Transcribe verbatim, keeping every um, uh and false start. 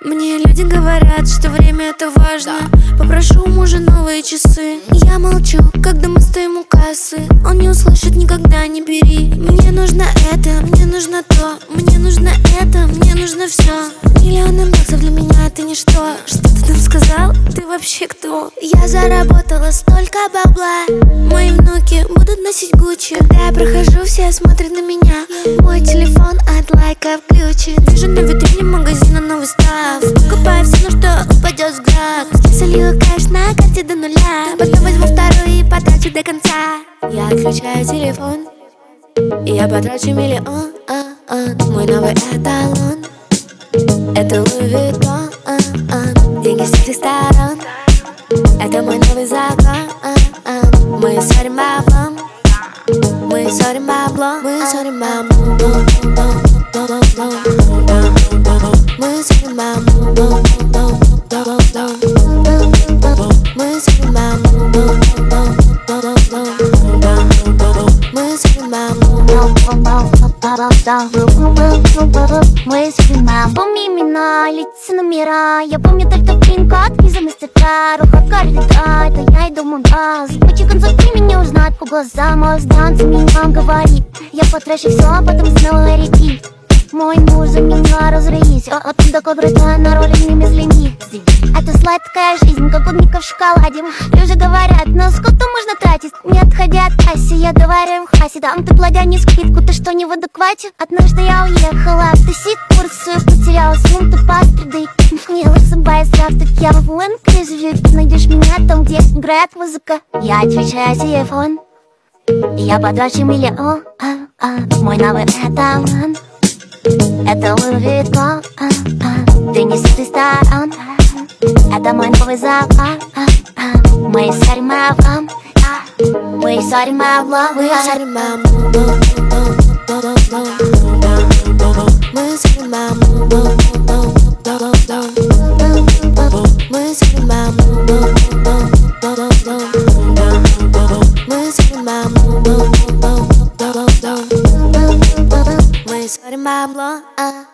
Мне люди говорят, что время это важно. Попрошу у мужа новые часы. Я молчу, когда мы стоим у кассы. Он не услышит никогда, не бери. Мне нужно это, мне нужно то. Мне нужно это, мне нужно все. Миллионы баксов для меня это ничто. Что ты там сказал? Ты вообще кто? Я заработала столько бабла. Мои внуки будут носить Гуччи. Когда я прохожу, все смотрят на меня. Мой телефон от лайка включит. Вижу на витрине магазина новый став. Покупаю все, на что упадет взгляд. Солью кэш на карте до нуля. Потом возьму вторую и потрачу до конца. Я отключаю телефон и я потрачу миллион. Мой новый эталон это Луи Виттон. Деньги с всех сторон. Это мой новый закон. Мы ссорим баблом. Мы ссорим баблом. Мы ссорим баблом. Мы ссорим баблом. Мы ссорим баблом. Мы ссорим баблом. Мы снимаем, помни имена, лица номера. Я помню только пин-код, не за мастер-карт. Рука координат, это я иду монтаж. С кучей концов ты меня узнать по глазам. А станция меня говорит. Я потрачу все, а потом снова реки. Мой муж за меня разрысь. Оттуда кобрата на роли не безлимит. Это сладкая жизнь, как клубника в шоколаде. Люди говорят, но сколько можно тратить? Не отходя от кассы, я говорю в хасе. Дам ты плодя не скидку, ты что, не в адеквате? Однажды я уехала в тусить курсы. Потеряла сум, ты пастырды. Не высыпаясь завтра, я в Лэнкре живу. Ты найдешь меня там, где играет музыка. Я отвечаю телефон и я потрачу миллион. Мой новый эталон это Луи Виттон. Ты не с этой стороны. Это мой новый закон. Мы ссорим баблом. Мы ссорим баблом. Мы ссорим баблом. Мы ссорим баблом. Мы ссорим баблом. Мы ссорим баблом. Мы ссорим баблом.